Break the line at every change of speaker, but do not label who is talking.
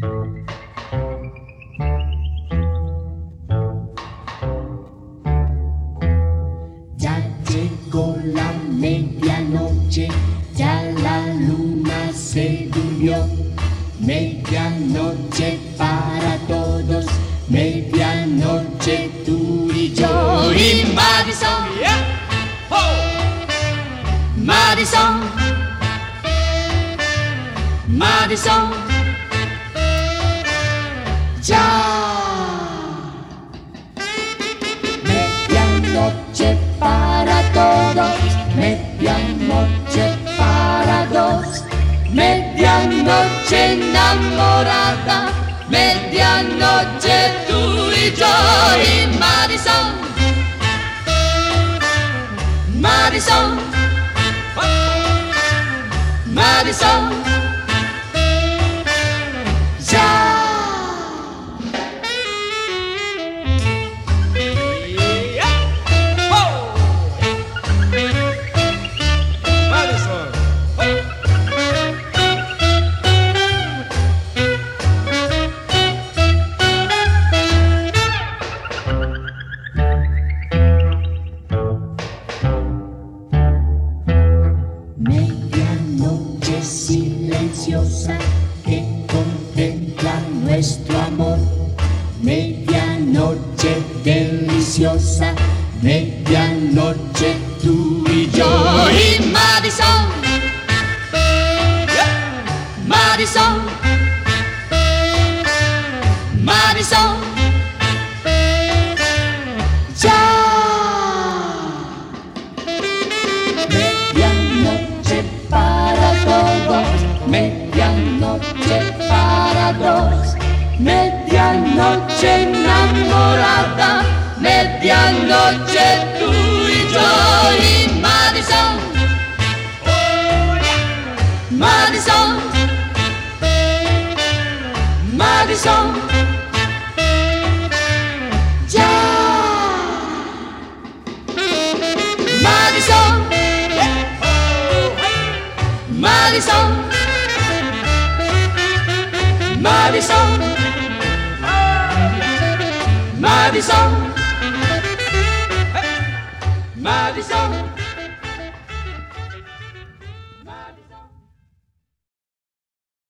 Ya llegó la medianoche, ya la luna se durmió. Medianoche para todos, medianoche tú y yo. Y Madison, Madison, Madison, ya. Medianoche para todos, medianoche para dos, medianoche enamorada, medianoche tú y yo. Y Madison, Madison, Madison, ya. Medianoche silenciosa que contempla nuestro amor, medianoche deliciosa, medianoche tú y yo. Y Madison, Madison, Madison, ya. Medianoche para todos, medianoche para dos, medianoche enamorada, medianoche tú y yo. Y Madison, Madison, Madison, ya. Madison, Madison, Madison, Madison, Madison.